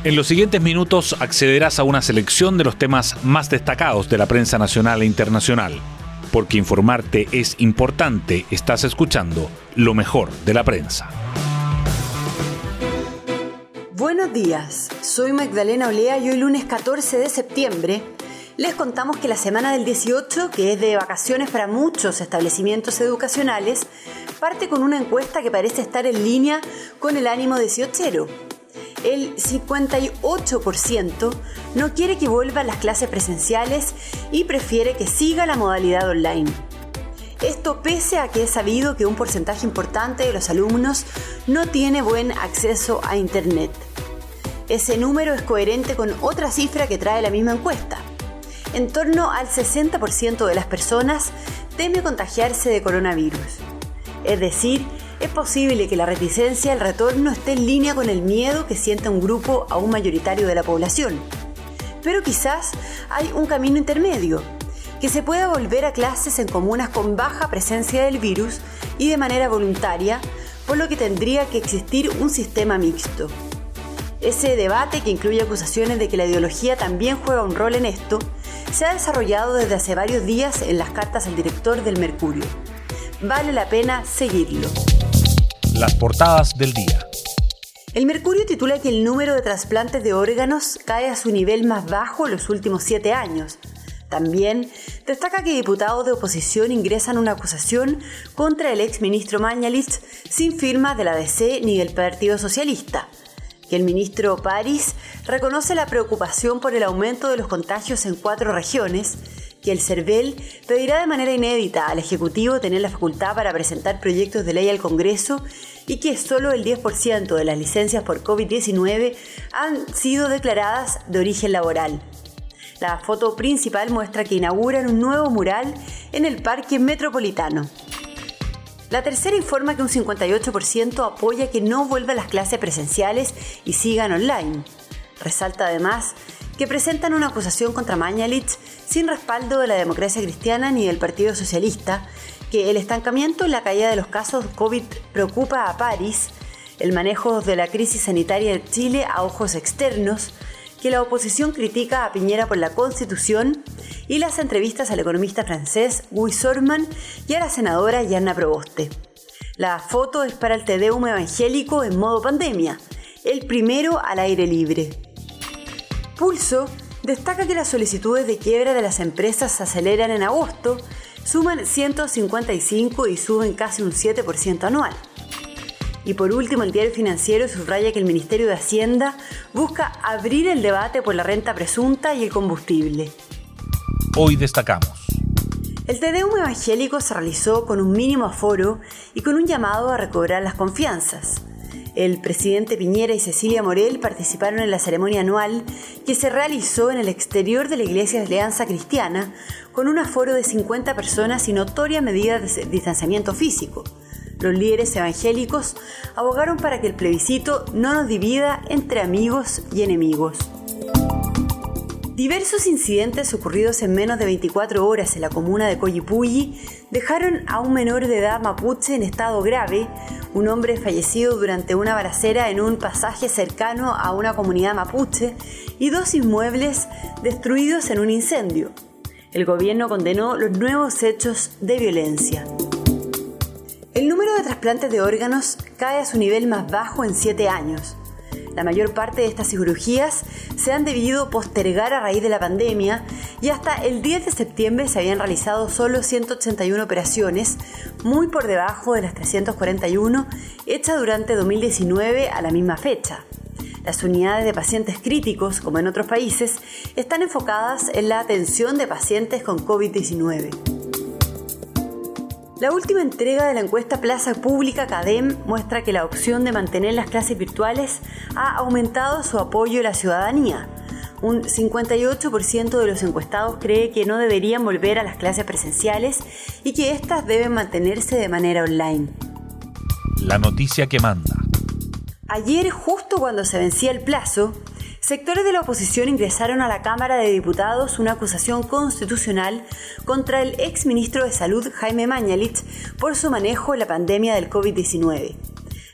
En los siguientes minutos accederás a una selección de los temas más destacados de la prensa nacional e internacional. Porque informarte es importante, estás escuchando lo mejor de la prensa. Buenos días, soy Magdalena Olea y hoy lunes 14 de septiembre les contamos que la semana del 18, que es de vacaciones para muchos establecimientos educacionales, parte con una encuesta que parece estar en línea con el ánimo diezochero. El 58% no quiere que vuelvan las clases presenciales y prefiere que siga la modalidad online. Esto pese a que es sabido que un porcentaje importante de los alumnos no tiene buen acceso a Internet. Ese número es coherente con otra cifra que trae la misma encuesta. En torno al 60% de las personas teme contagiarse de coronavirus. Es decir, es posible que la reticencia al retorno esté en línea con el miedo que siente un grupo aún mayoritario de la población. Pero quizás hay un camino intermedio, que se pueda volver a clases en comunas con baja presencia del virus y de manera voluntaria, por lo que tendría que existir un sistema mixto. Ese debate, que incluye acusaciones de que la ideología también juega un rol en esto, se ha desarrollado desde hace varios días en las cartas al director del Mercurio. Vale la pena seguirlo. Las portadas del día. El Mercurio titula que el número de trasplantes de órganos cae a su nivel más bajo en los últimos 7 años. También destaca que diputados de oposición ingresan una acusación contra el exministro Mañalich sin firmas de la DC ni del Partido Socialista. Que el ministro París reconoce la preocupación por el aumento de los contagios en 4 regiones, que el CERVEL pedirá de manera inédita al Ejecutivo tener la facultad para presentar proyectos de ley al Congreso y que solo el 10% de las licencias por COVID-19 han sido declaradas de origen laboral. La foto principal muestra que inauguran un nuevo mural en el Parque Metropolitano. La Tercera informa que un 58% apoya que no vuelvan las clases presenciales y sigan online. Resalta además que presentan una acusación contra Mañalich sin respaldo de la Democracia Cristiana ni del Partido Socialista, que el estancamiento en la caída de los casos COVID preocupa a París, el manejo de la crisis sanitaria de Chile a ojos externos, que la oposición critica a Piñera por la Constitución y las entrevistas al economista francés Guy Sorman y a la senadora Yanna Proboste. La foto es para el Te Deum evangélico en modo pandemia, el primero al aire libre. Pulso destaca que las solicitudes de quiebra de las empresas se aceleran en agosto, suman 155 y suben casi un 7% anual. Y por último, el Diario Financiero subraya que el Ministerio de Hacienda busca abrir el debate por la renta presunta y el combustible. Hoy destacamos. El Te Deum evangélico se realizó con un mínimo aforo y con un llamado a recobrar las confianzas. El presidente Piñera y Cecilia Morel participaron en la ceremonia anual que se realizó en el exterior de la Iglesia de Alianza Cristiana con un aforo de 50 personas y notorias medidas de distanciamiento físico. Los líderes evangélicos abogaron para que el plebiscito no nos divida entre amigos y enemigos. Diversos incidentes ocurridos en menos de 24 horas en la comuna de Collipulli dejaron a un menor de edad mapuche en estado grave, un hombre fallecido durante una balacera en un pasaje cercano a una comunidad mapuche y 2 inmuebles destruidos en un incendio. El gobierno condenó los nuevos hechos de violencia. El número de trasplantes de órganos cae a su nivel más bajo en 7 años. La mayor parte de estas cirugías se han debido postergar a raíz de la pandemia y hasta el 10 de septiembre se habían realizado solo 181 operaciones, muy por debajo de las 341 hechas durante 2019 a la misma fecha. Las unidades de pacientes críticos, como en otros países, están enfocadas en la atención de pacientes con COVID-19. La última entrega de la encuesta Plaza Pública CADEM muestra que la opción de mantener las clases virtuales ha aumentado su apoyo a la ciudadanía. Un 58% de los encuestados cree que no deberían volver a las clases presenciales y que éstas deben mantenerse de manera online. La noticia que manda. Ayer, justo cuando se vencía el plazo, sectores de la oposición ingresaron a la Cámara de Diputados una acusación constitucional contra el exministro de Salud Jaime Mañalich por su manejo en la pandemia del COVID-19.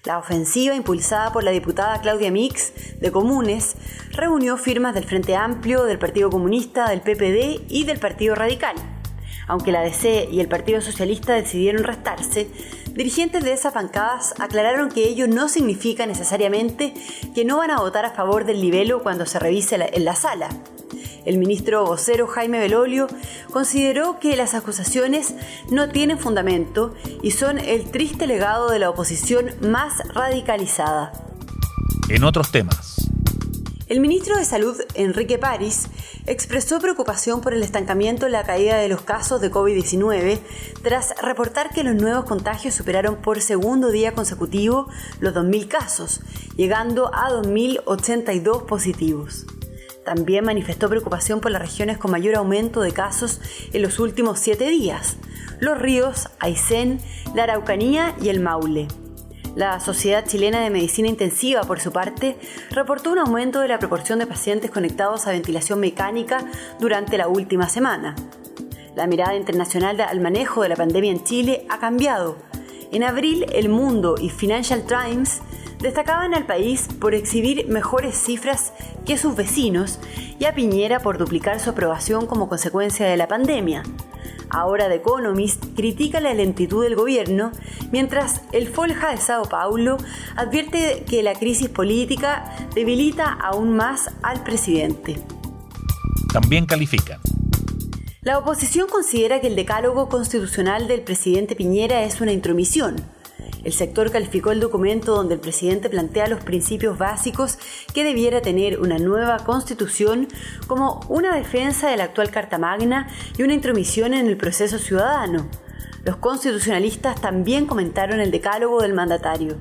La ofensiva, impulsada por la diputada Claudia Mix, de Comunes, reunió firmas del Frente Amplio, del Partido Comunista, del PPD y del Partido Radical. Aunque la DC y el Partido Socialista decidieron restarse, dirigentes de esas bancadas aclararon que ello no significa necesariamente que no van a votar a favor del libelo cuando se revise en la sala. El ministro vocero Jaime Belolio consideró que las acusaciones no tienen fundamento y son el triste legado de la oposición más radicalizada. En otros temas. El ministro de Salud, Enrique París, expresó preocupación por el estancamiento en la caída de los casos de COVID-19 tras reportar que los nuevos contagios superaron por segundo día consecutivo los 2.000 casos, llegando a 2.082 positivos. También manifestó preocupación por las regiones con mayor aumento de casos en los últimos 7 días: Los Ríos, Aysén, la Araucanía y el Maule. La Sociedad Chilena de Medicina Intensiva, por su parte, reportó un aumento de la proporción de pacientes conectados a ventilación mecánica durante la última semana. La mirada internacional al manejo de la pandemia en Chile ha cambiado. En abril, El Mundo y Financial Times destacaban al país por exhibir mejores cifras que sus vecinos y a Piñera por duplicar su aprobación como consecuencia de la pandemia. Ahora The Economist critica la lentitud del gobierno, mientras el Folha de Sao Paulo advierte que la crisis política debilita aún más al presidente. También califican. La oposición considera que el decálogo constitucional del presidente Piñera es una intromisión. El sector calificó el documento donde el presidente plantea los principios básicos que debiera tener una nueva constitución como una defensa de la actual Carta Magna y una intromisión en el proceso ciudadano. Los constitucionalistas también comentaron el decálogo del mandatario.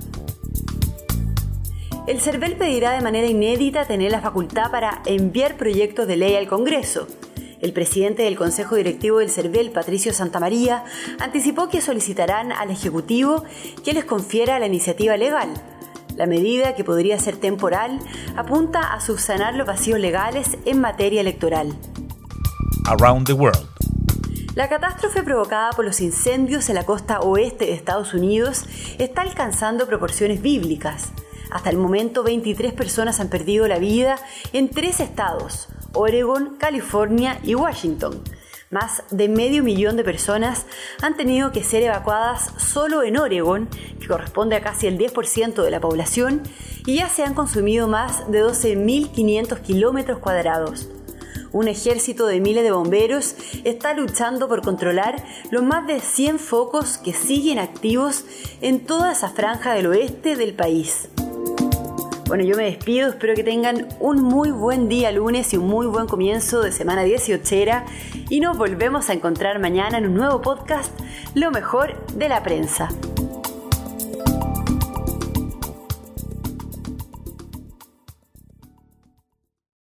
El CERVEL pedirá de manera inédita tener la facultad para enviar proyectos de ley al Congreso. El presidente del Consejo Directivo del CERVEL, Patricio Santamaría, anticipó que solicitarán al Ejecutivo que les confiera la iniciativa legal. La medida, que podría ser temporal, apunta a subsanar los vacíos legales en materia electoral. Around the World. La catástrofe provocada por los incendios en la costa oeste de Estados Unidos está alcanzando proporciones bíblicas. Hasta el momento, 23 personas han perdido la vida en 3 estados: Oregon, California y Washington. Más de 500.000 de personas han tenido que ser evacuadas solo en Oregon, que corresponde a casi el 10% de la población, y ya se han consumido más de 12.500 kilómetros cuadrados. Un ejército de miles de bomberos está luchando por controlar los más de 100 focos que siguen activos en toda esa franja del oeste del país. Bueno, yo me despido, espero que tengan un muy buen día lunes y un muy buen comienzo de semana 18 y nos volvemos a encontrar mañana en un nuevo podcast, Lo Mejor de la Prensa.